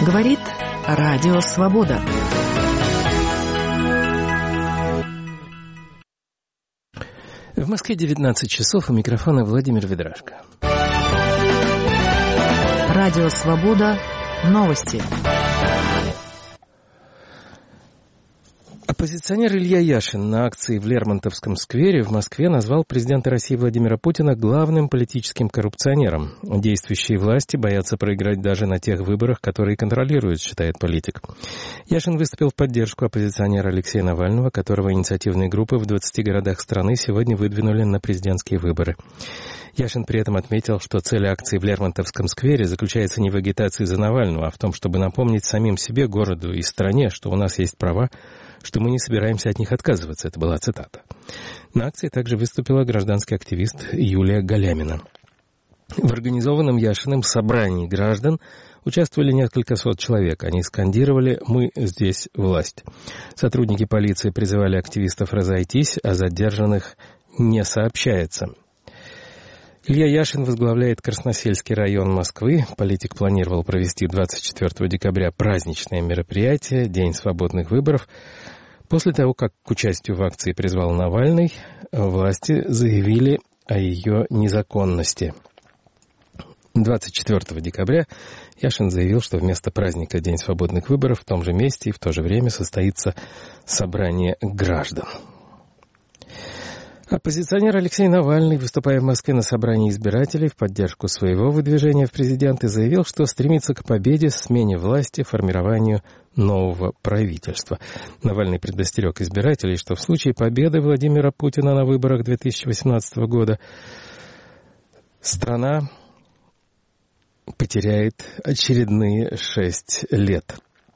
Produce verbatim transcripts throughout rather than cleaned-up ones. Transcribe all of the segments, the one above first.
Говорит Радио Свобода. В Москве девятнадцать часов, у микрофона Владимир Ведрашко. Радио Свобода. Новости. Оппозиционер Илья Яшин на акции в Лермонтовском сквере в Москве назвал президента России Владимира Путина главным политическим коррупционером. Действующие власти боятся проиграть даже на тех выборах, которые контролируют, считает политик. Яшин выступил в поддержку оппозиционера Алексея Навального, которого инициативные группы в двадцати городах страны сегодня выдвинули на президентские выборы. Яшин при этом отметил, что цель акции в Лермонтовском сквере заключается не в агитации за Навального, а в том, чтобы напомнить самим себе, городу и стране, что у нас есть права, что мы не собираемся от них отказываться. Это была цитата. На акции также выступила гражданский активист Юлия Галямина. В организованном Яшиным собрании граждан участвовали несколько сот человек. Они скандировали «Мы здесь власть». Сотрудники полиции призывали активистов разойтись, а задержанных не сообщается. Илья Яшин возглавляет Красносельский район Москвы. Политик планировал провести двадцать четвёртого декабря праздничное мероприятие «День свободных выборов». После того, как к участию в акции призвал Навальный, власти заявили о ее незаконности. двадцать четвёртого декабря Яшин заявил, что вместо праздника «День свободных выборов» в том же месте и в то же время состоится собрание граждан. Оппозиционер Алексей Навальный, выступая в Москве на собрании избирателей в поддержку своего выдвижения в президенты, заявил, что стремится к победе, смене власти, формированию нового правительства. Навальный предостерег избирателей, что в случае победы Владимира Путина на выборах две тысячи восемнадцатого года страна потеряет очередные шесть лет.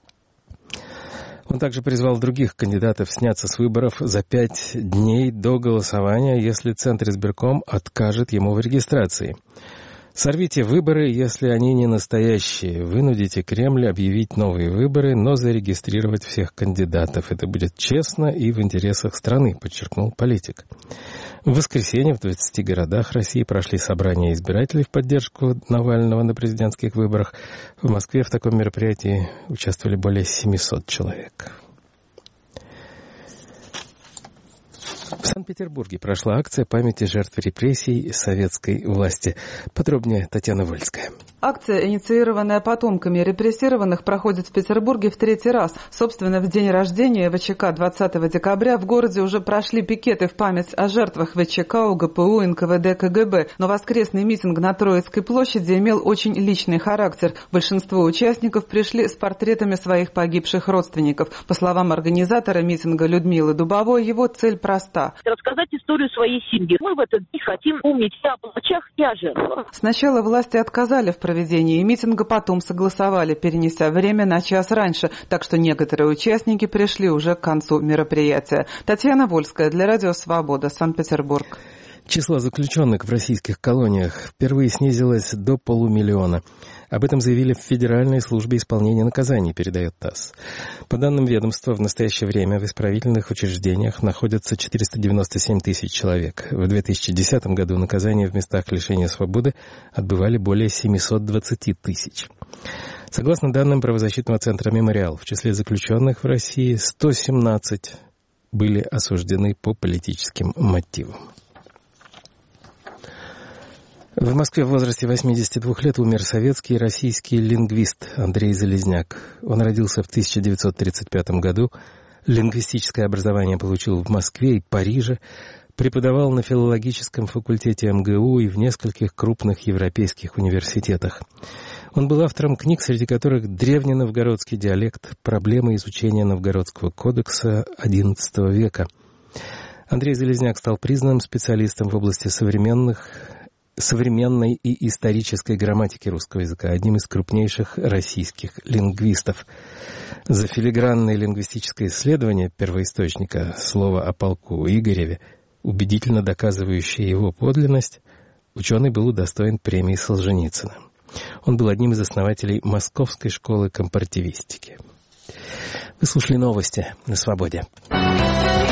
Он также призвал других кандидатов сняться с выборов за пять дней до голосования, если Центризбирком откажет ему в регистрации. «Сорвите выборы, если они не настоящие. Вынудите Кремль объявить новые выборы, но зарегистрировать всех кандидатов. Это будет честно и в интересах страны», — подчеркнул политик. В воскресенье в двадцати городах России прошли собрания избирателей в поддержку Навального на президентских выборах. В Москве в таком мероприятии участвовали более семисот человек. В Санкт-Петербурге прошла акция памяти жертв репрессий советской власти. Подробнее Татьяна Вольская. Акция, инициированная потомками репрессированных, проходит в Петербурге в третий раз. Собственно, в день рождения ВЧК двадцатого декабря в городе уже прошли пикеты в память о жертвах ВЧК, ОГПУ, эн ка вэ дэ, ка гэ бэ. Но воскресный митинг на Троицкой площади имел очень личный характер. Большинство участников пришли с портретами своих погибших родственников. По словам организатора митинга Людмилы Дубовой, его цель проста. Рассказать историю своей семьи. Мы в этот день хотим помнить и о палачах, и о жертвах. Сначала власти отказали в проведении митинга, потом согласовали, перенеся время на час раньше, так что некоторые участники пришли уже к концу мероприятия. Татьяна Вольская для Радио Свобода, Санкт-Петербург. Число заключенных в российских колониях впервые снизилось до полумиллиона. Об этом заявили в Федеральной службе исполнения наказаний, передает ТАСС. По данным ведомства, в настоящее время в исправительных учреждениях находятся четыреста девяносто семь тысяч человек. В две тысячи десятом году наказания в местах лишения свободы отбывали более семьсот двадцать тысяч. Согласно данным правозащитного центра «Мемориал», в числе заключенных в России сто семнадцать были осуждены по политическим мотивам. В Москве в возрасте восьмидесяти двух лет умер советский и российский лингвист Андрей Залезняк. Он родился в тысяча девятьсот тридцать пятом году, лингвистическое образование получил в Москве и Париже, преподавал на филологическом факультете эм гэ у и в нескольких крупных европейских университетах. Он был автором книг, среди которых «Древненовгородский диалект. Проблемы изучения Новгородского кодекса одиннадцатого века». Андрей Залезняк стал признанным специалистом в области современных современной и исторической грамматики русского языка, одним из крупнейших российских лингвистов. За филигранное лингвистическое исследование первоисточника слова о полку Игореве, убедительно доказывающее его подлинность, ученый был удостоен премии Солженицына. Он был одним из основателей Московской школы компаративистики. Вы слушали новости на Свободе.